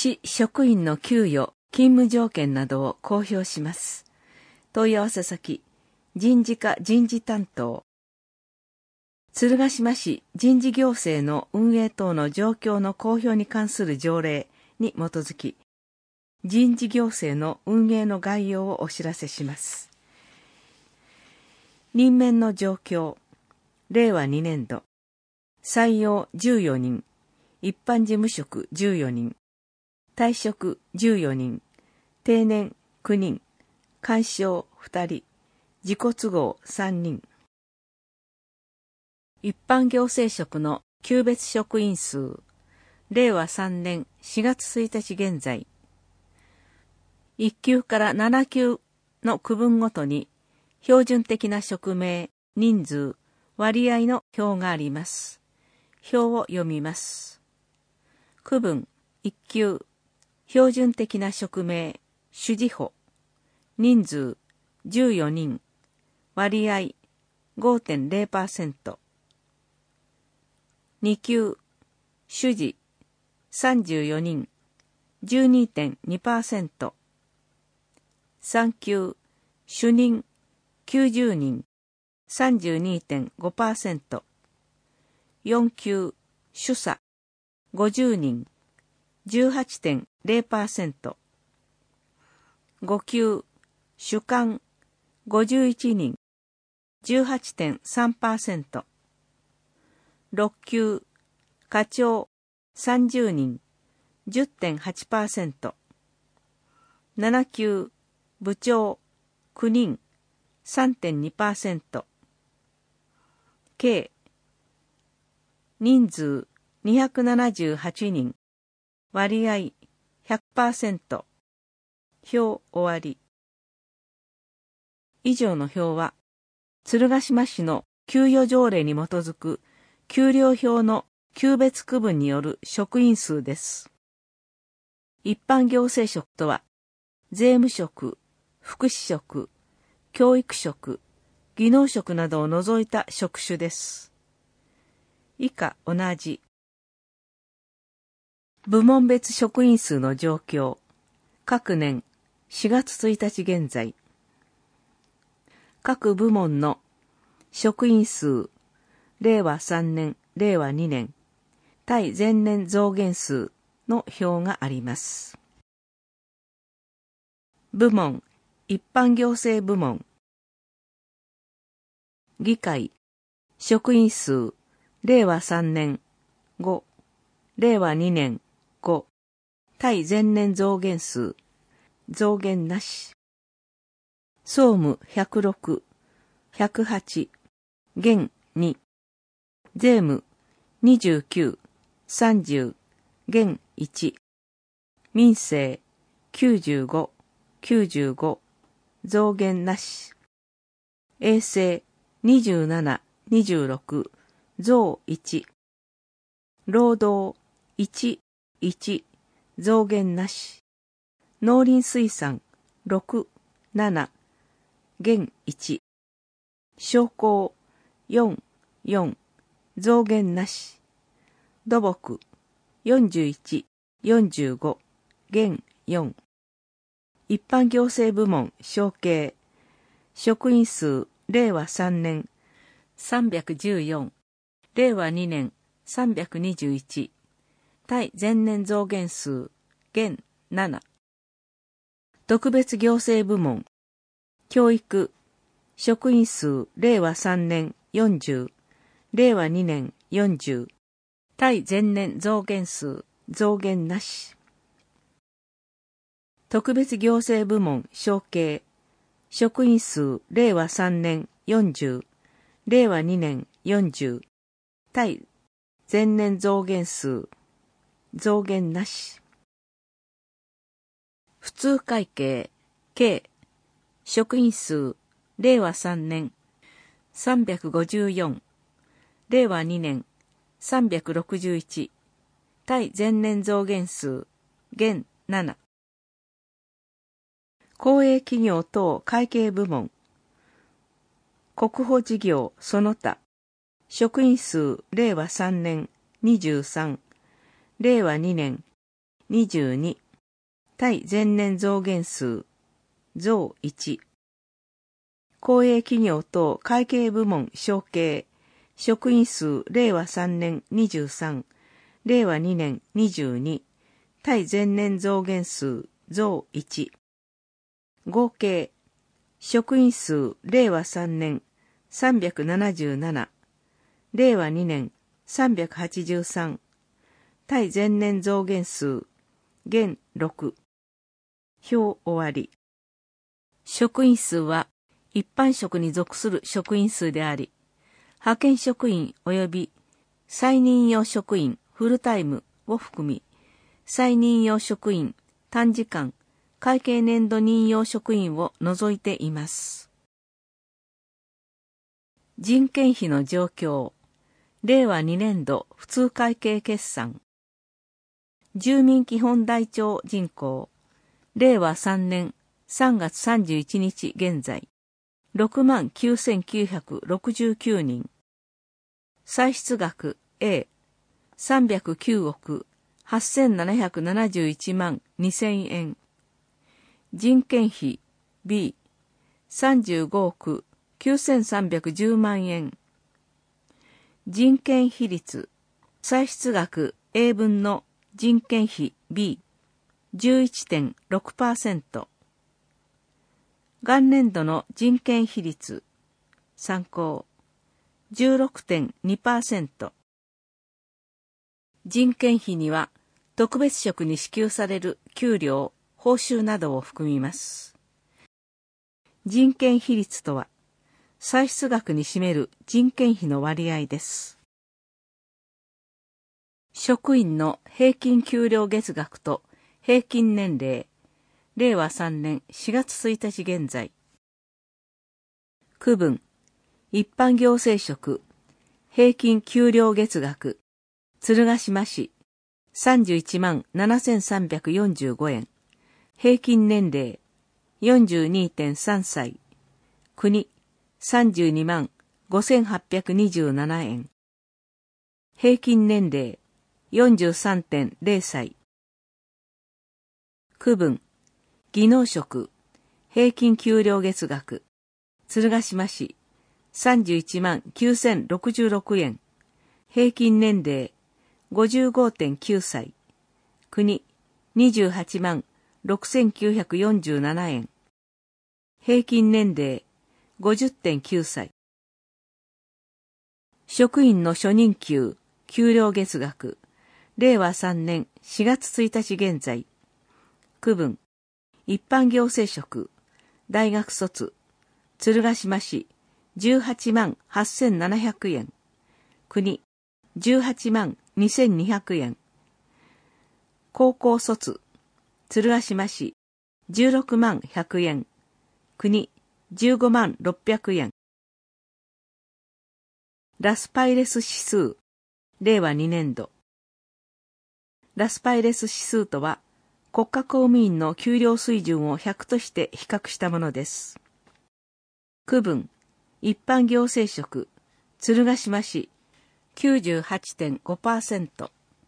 市職員の給与、勤務条件などを公表します。問い合わせ先、人事課人事担当。鶴ヶ島市人事行政の運営等の状況の公表に関する条例に基づき、人事行政の運営の概要をお知らせします。任免の状況、令和2年度、採用14人、一般事務職14人、退職14人、定年9人、鑑賞2人、自己都合3人。一般行政職の級別職員数、令和3年4月1日現在、1級から7級の区分ごとに標準的な職名、人数、割合の表があります。表を読みます。区分1級、標準的な職名、主事補、人数14人、割合 5.0%。2級、主事34人、12.2%。3級、主任90人、32.5%。4級、主査50人、18.0%。5級、主幹51人、18.3%。6級、課長30人、10.8%。7級、部長9人、3.2%。計、人数278人、割合 100%。表終わり。以上の表は、鶴ヶ島市の給与条例に基づく給料表の級別区分による職員数です。一般行政職とは、税務職、福祉職、教育職、技能職などを除いた職種です。以下同じ。部門別職員数の状況。各年4月1日現在。各部門の職員数、令和3年、令和2年、対前年増減数の表があります。部門、一般行政部門。議会、職員数、令和3年、5、令和2年、5、対前年増減数、増減なし。総務106、108、減2。税務29、30、減1。民生95、95、増減なし。衛生27、26、増1。労働1、1、増減なし。農林水産6、7、減1。商工4、4、増減なし。土木41、45、減4。一般行政部門承継。職員数令和3年314、令和2年321。対前年増減数減7。特別行政部門、教育、職員数令和3年40、令和2年40、対前年増減数、増減なし。特別行政部門承継、職員数令和3年40、令和2年40、対前年増減数、増減なし。普通会計、計、職員数、令和3年354、令和2年361、対前年増減数、減7。公営企業等会計部門、国保事業その他、職員数令和3年23、令和2年 22。対前年増減数、増1。公営企業等会計部門承継、職員数令和3年23、令和2年22、対前年増減数、増1。合計、職員数令和3年377、令和2年383、対前年増減数、減6。表終わり。職員数は一般職に属する職員数であり、派遣職員及び再任用職員フルタイムを含み、再任用職員短時間会計年度任用職員を除いています。人件費の状況。令和2年度普通会計決算。住民基本台帳人口。令和3年3月31日現在。69,969 人。歳出額 A。309億8,771万2000円。人件費 B。35億9,310万円。人件費率。歳出額 A 分の人件費 B。11.6%。元年度の人件費率。参考。16.2%。人件費には特別職に支給される給料、報酬などを含みます。人件費率とは、歳出額に占める人件費の割合です。職員の平均給料月額と平均年齢、令和3年4月1日現在。区分、一般行政職、平均給料月額、鶴ヶ島市、31万7,345円。平均年齢、42.3 歳。国、32万5,827円。平均年齢、43.0 歳。区分、技能職、平均給料月額、鶴ヶ島市、31万9,066円。平均年齢、55.9 歳。国、28万6,947円。平均年齢、50.9 歳。職員の初任給、給料月額、令和3年4月1日現在。区分、一般行政職、大学卒、鶴ヶ島市、18万8,700円。国、18万2,200円。高校卒、鶴ヶ島市、16万100円。国、15万600円。ラスパイレス指数、令和2年度。ラスパイレス指数とは、国家公務員の給料水準を100として比較したものです。区分、一般行政職、鶴ヶ島市、98.5%。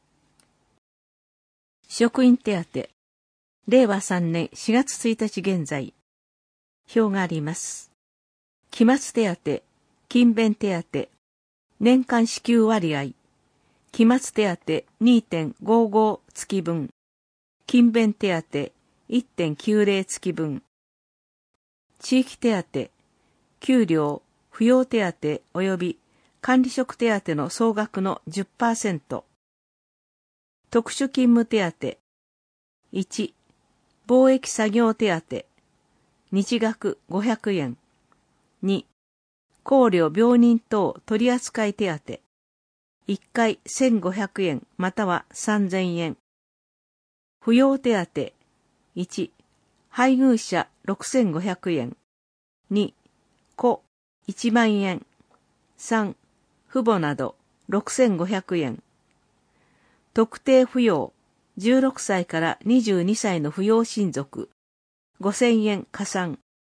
職員手当、令和3年4月1日現在。表があります。期末手当、勤勉手当、年間支給割合、期末手当 2.55 月分、勤勉手当 1.90 月分、地域手当、給料、扶養手当及び管理職手当の総額の 10%、特殊勤務手当、1、貿易作業手当、日額500円、2、考慮病人等取扱手当、1回1,500円または3,000円。扶養手当、1、配偶者6,500円、2、子1万円、3、父母など6,500円。特定扶養、16歳から22歳の扶養親族、5,000円加算。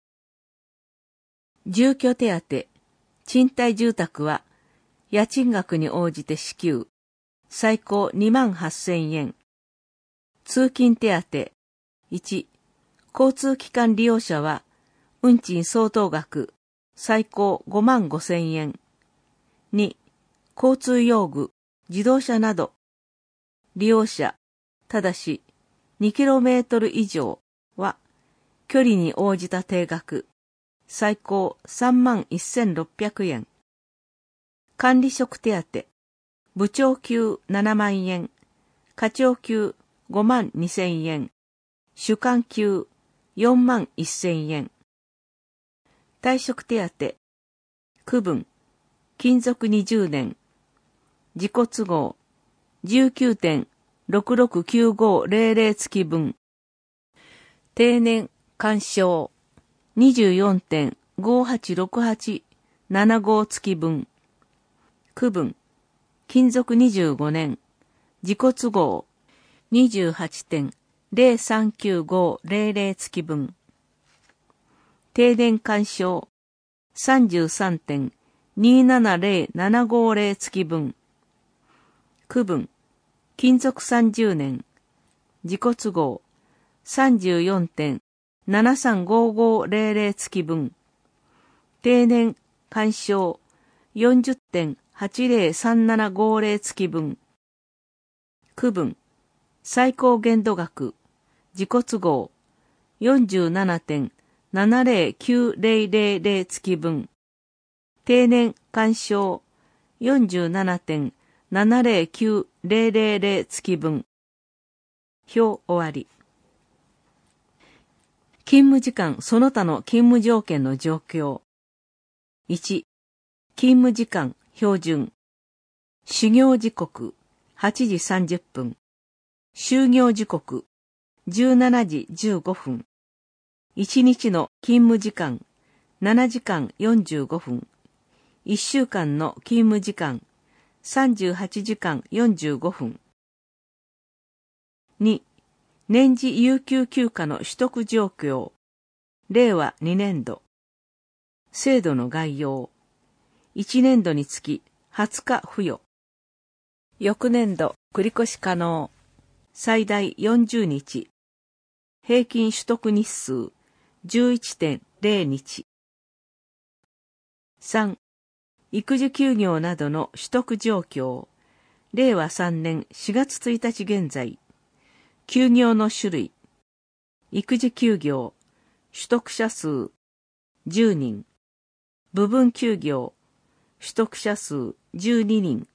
住居手当、賃貸住宅は、家賃額に応じて支給、最高28,000円。 通勤手当。1、交通機関利用者は、運賃相当額、最高55,000円。2、交通用具、自動車など、利用者、ただし 2km 以上は、距離に応じた定額、最高31,600円。管理職手当、部長級7万円、課長級52,000円、主幹級41,000円。退職手当、区分、勤続20年、自己都合 19.669500 月分、定年干渉 24.586875 月分、区分、勤続25年、自己都合 28.039500 月分、定年干渉 33.270750 月分、区分、勤続30年、自己都合 34.735500 月分、定年干渉 40.803750 月分、区分、最高限度額、自己都合 47.70900 月分、定年干渉 47.70900 月分。表終わり。勤務時間その他の勤務条件の状況。1、勤務時間標準。始業時刻8時30分。終業時刻17時15分。1日の勤務時間7時間45分。1週間の勤務時間38時間45分。2、年次有給休暇の取得状況。令和2年度。制度の概要。1年度につき20日付与。翌年度繰越可能。最大40日。平均取得日数 11.0 日。3、育児休業などの取得状況。令和3年4月1日現在。休業の種類。育児休業。取得者数10人。部分休業。取得者数12人。